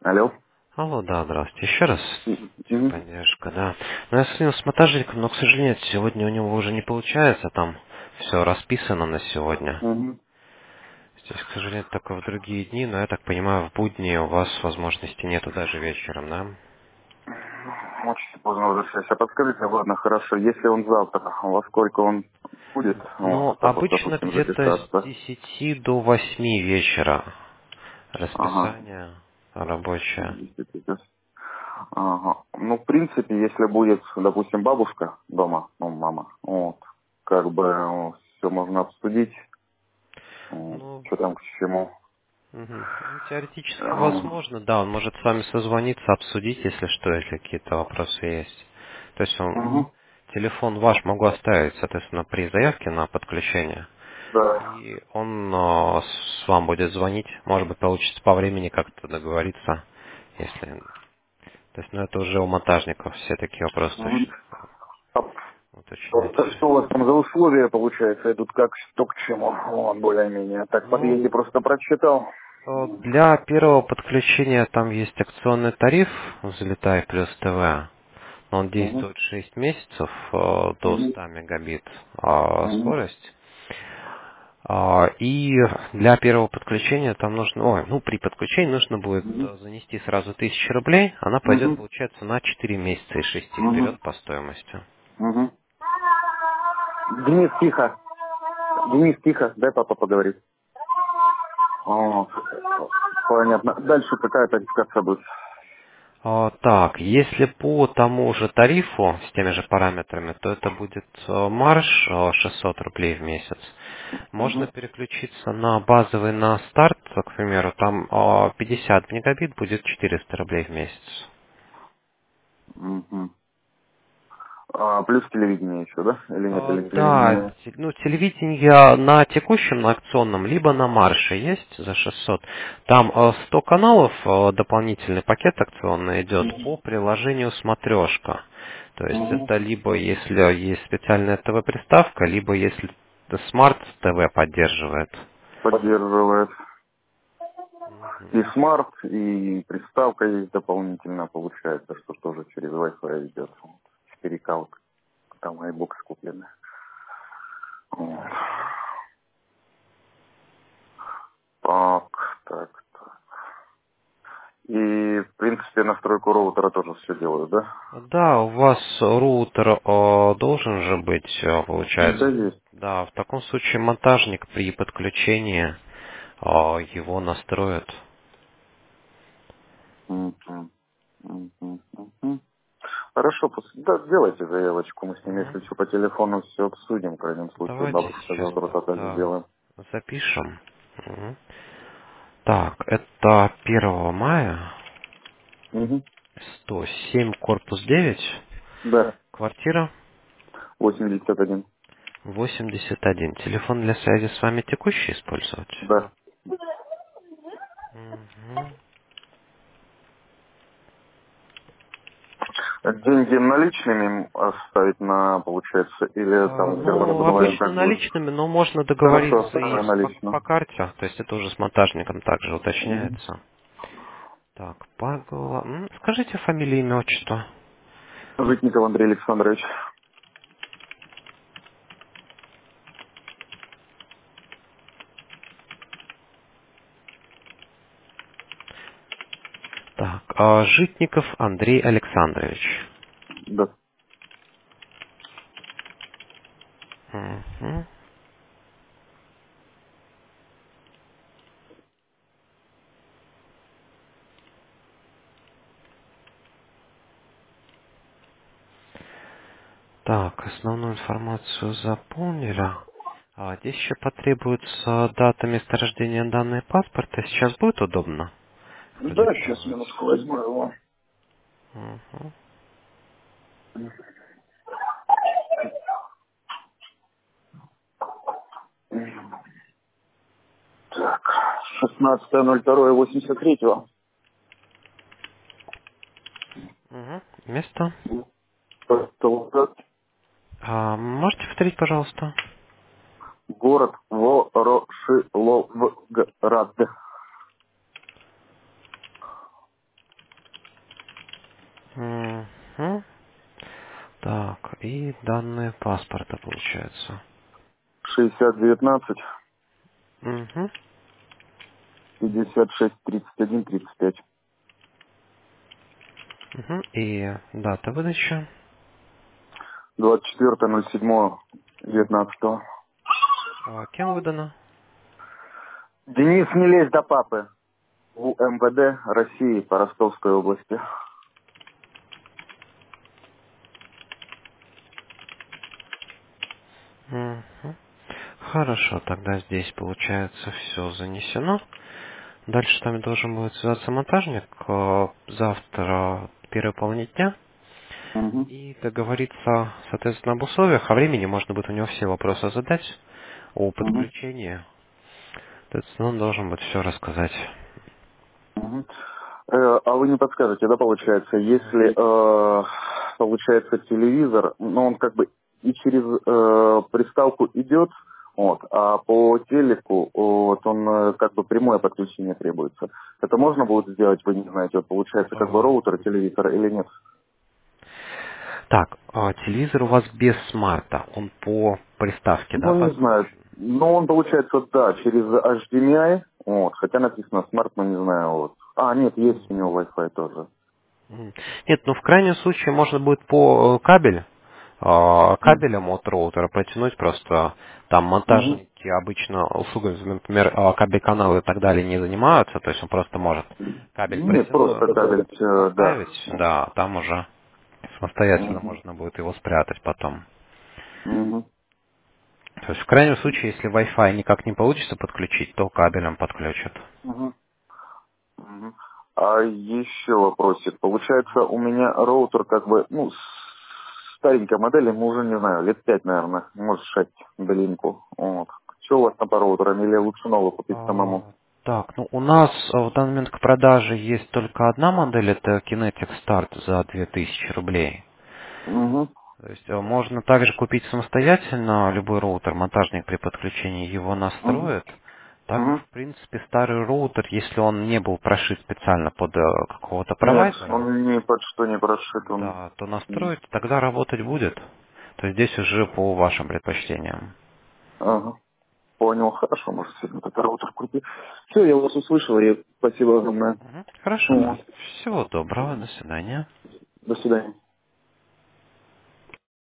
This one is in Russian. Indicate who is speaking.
Speaker 1: Алло.
Speaker 2: Алло, да, здравствуйте. Еще раз
Speaker 1: Мгм.
Speaker 2: поддержка, да. Но я созвонил с монтажником, но, к сожалению, сегодня у него уже не получается, там все расписано на сегодня.
Speaker 1: Мгм.
Speaker 2: Здесь, к сожалению, только в другие дни, но я так понимаю, в будни у вас возможности нету даже вечером, да?
Speaker 1: Очень поздно возвращаюсь. А подскажите, ладно, хорошо, если он завтра, во сколько он будет,
Speaker 2: Ну, обычно
Speaker 1: допустим,
Speaker 2: где-то с
Speaker 1: записаться?
Speaker 2: 10 до 8 вечера
Speaker 1: Ага.
Speaker 2: расписание рабочее.
Speaker 1: 10 час. Ага. Ну, в принципе, если будет, допустим, бабушка дома, ну, мама, вот, как бы все можно обсудить,
Speaker 2: Ну,
Speaker 1: что там к чему.
Speaker 2: мгм. Ну, теоретически
Speaker 1: Ага.
Speaker 2: возможно, да, он может с вами созвониться, обсудить, если что, если какие-то вопросы есть. То есть
Speaker 1: Мгм.
Speaker 2: телефон ваш могу оставить, соответственно, при заявке на подключение.
Speaker 1: Да.
Speaker 2: И он с вам будет звонить, может быть, получится по времени как-то договориться, если... То есть, ну, это уже у монтажников все такие вопросы
Speaker 1: Мгм. А
Speaker 2: уточнять.
Speaker 1: что у вас там за условия, получается, идут как, что к чему? Вот, более-менее. Так,
Speaker 2: Ну,
Speaker 1: подъезде просто прочитал.
Speaker 2: для первого подключения там есть акционный тариф «Взлетай плюс ТВ». Он
Speaker 1: Угу.
Speaker 2: действует 6 месяцев до
Speaker 1: Угу.
Speaker 2: 100 мегабит
Speaker 1: Угу.
Speaker 2: скорость. И для первого подключения там нужно, при подключении нужно будет занести сразу 1000 рублей. Она пойдет,
Speaker 1: Угу.
Speaker 2: получается, на 4 месяца из 6
Speaker 1: Угу.
Speaker 2: вперед по стоимости.
Speaker 1: Угу. Денис, тихо. Денис, тихо. Дай папа поговорит. О, понятно. Дальше какая тарификация будет?
Speaker 2: Так, если по тому же тарифу, с теми же параметрами, то это будет марж 600 рублей в месяц. Можно
Speaker 1: Угу.
Speaker 2: переключиться на базовый, на старт, к примеру, там 50 мегабит будет 400 рублей в месяц.
Speaker 1: Угу. Плюс телевидение еще, да? Или нет? Или
Speaker 2: Да,
Speaker 1: телевидение?
Speaker 2: телевидение на текущем, на акционном, либо на марше есть за 600. Там 100 каналов, дополнительный пакет акционный идет по приложению «Смотрешка». То есть
Speaker 1: Угу.
Speaker 2: это либо если есть специальная ТВ-приставка, либо если смарт ТВ поддерживает.
Speaker 1: Поддерживает. И смарт, и приставка есть дополнительно, получается, что тоже через Wi-Fi идет. 4К, вот, там iBox куплены. Вот. Так. И, в принципе, настройку роутера тоже все делают, да?
Speaker 2: Да, у вас роутер должен же быть,
Speaker 1: Да,
Speaker 2: получается.
Speaker 1: есть.
Speaker 2: Да, в таком случае монтажник при подключении его настроит.
Speaker 1: Мгм. Мгм. Хорошо, да, сделайте заявочку, мы с ним,
Speaker 2: Мгм.
Speaker 1: если что, по телефону все обсудим, в крайнем случае,
Speaker 2: Давайте
Speaker 1: бабушка
Speaker 2: сейчас
Speaker 1: завтра так
Speaker 2: тогда
Speaker 1: сделаем.
Speaker 2: запишем. Мгм. Так, это 1 мая,
Speaker 1: Угу.
Speaker 2: 107, корпус 9,
Speaker 1: Да,
Speaker 2: квартира
Speaker 1: 81.
Speaker 2: 81. Телефон для связи с вами текущий использовать?
Speaker 1: Да.
Speaker 2: Мгм.
Speaker 1: Деньги наличными оставить на, получается, или там где мы
Speaker 2: Ну,
Speaker 1: обдуваем,
Speaker 2: обычно
Speaker 1: как будет?
Speaker 2: наличными, но можно
Speaker 1: Хорошо,
Speaker 2: договориться и
Speaker 1: оставим
Speaker 2: по
Speaker 1: налично.
Speaker 2: карте. То есть это уже с монтажником также
Speaker 1: Угу.
Speaker 2: уточняется. Так, Павел. Скажите фамилию, имя, отчество.
Speaker 1: Житников Андрей Александрович.
Speaker 2: Так, Житников Андрей Александрович.
Speaker 1: Да.
Speaker 2: Мгм. Так, основную информацию заполнили. Здесь еще потребуется дата месторождения данные паспорта. Сейчас будет удобно
Speaker 1: Да, сейчас
Speaker 2: продиктовать?
Speaker 1: минутку возьму его.
Speaker 2: Мгм.
Speaker 1: Так, 16.02.83.
Speaker 2: Мгм. Место.
Speaker 1: Волгоград.
Speaker 2: Можете повторить, пожалуйста?
Speaker 1: Город Ворошиловград.
Speaker 2: паспорта получается?
Speaker 1: 6019
Speaker 2: Угу.
Speaker 1: 56 31 35.
Speaker 2: Угу. И дата выдачи?
Speaker 1: 24.07.19.
Speaker 2: Кем выдано?
Speaker 1: Денис, не лезь до папы. У МВД России по Ростовской области.
Speaker 2: Угу. Хорошо, тогда здесь получается все занесено. Дальше с вами должен будет связаться монтажник завтра, первой половине дня,
Speaker 1: Угу.
Speaker 2: и договориться, соответственно, об условиях, о времени. Можно будет у него все вопросы задать о
Speaker 1: Угу.
Speaker 2: подключении. Соответственно, он должен будет все рассказать.
Speaker 1: Угу. А вы не подскажете, да, получается, если получается телевизор, ну он как бы и через приставку идет, вот, а по телеку вот он как бы прямое подключение требуется. Это можно будет сделать, вы не знаете, вот получается как бы роутер, телевизор или нет?
Speaker 2: Так, телевизор у вас без смарта, он по приставке, да,
Speaker 1: Ну, не знаю.
Speaker 2: подключен?
Speaker 1: Ну, он получается, да, через HDMI, вот, хотя написано смарт, но не знаю, вот. А, нет, есть у него Wi-Fi тоже.
Speaker 2: Нет, ну в крайнем случае можно будет по кабелям от роутера протянуть, просто там
Speaker 1: Угу.
Speaker 2: монтажники обычно услугами, например, кабель-каналы и так далее не занимаются, то есть он просто может кабель
Speaker 1: Нет, просто кабель, да.
Speaker 2: поставить, да, там уже самостоятельно
Speaker 1: Угу.
Speaker 2: можно будет его спрятать потом.
Speaker 1: Угу.
Speaker 2: То есть в крайнем случае, если Wi-Fi никак не получится подключить, то кабелем подключат.
Speaker 1: Угу. Угу. А еще вопросик. Получается, у меня роутер как бы, ну, старенькая модель, ему уже, не знаю, лет 5, наверное, может 6 длинку. Вот. Что у вас там по роутерам, или лучше новый купить самому?
Speaker 2: Так, ну у нас в данный момент к продаже есть только одна модель, это Kinetic Start за 2000 рублей.
Speaker 1: Угу.
Speaker 2: То есть можно также купить самостоятельно любой роутер, монтажник при подключении его
Speaker 1: Угу.
Speaker 2: настроит. Также,
Speaker 1: Угу.
Speaker 2: в принципе, старый роутер, если он не был прошит специально под какого-то
Speaker 1: Нет,
Speaker 2: провайдера,
Speaker 1: он ни под что не прошит, он...
Speaker 2: да, то настроить тогда работать будет. То есть здесь уже по вашим предпочтениям.
Speaker 1: Ага. Понял, хорошо, может, сегодня этот роутер купить. Все, я вас услышал, и спасибо огромное.
Speaker 2: Мгм. Хорошо.
Speaker 1: Вот.
Speaker 2: Всего доброго, до свидания.
Speaker 1: До свидания.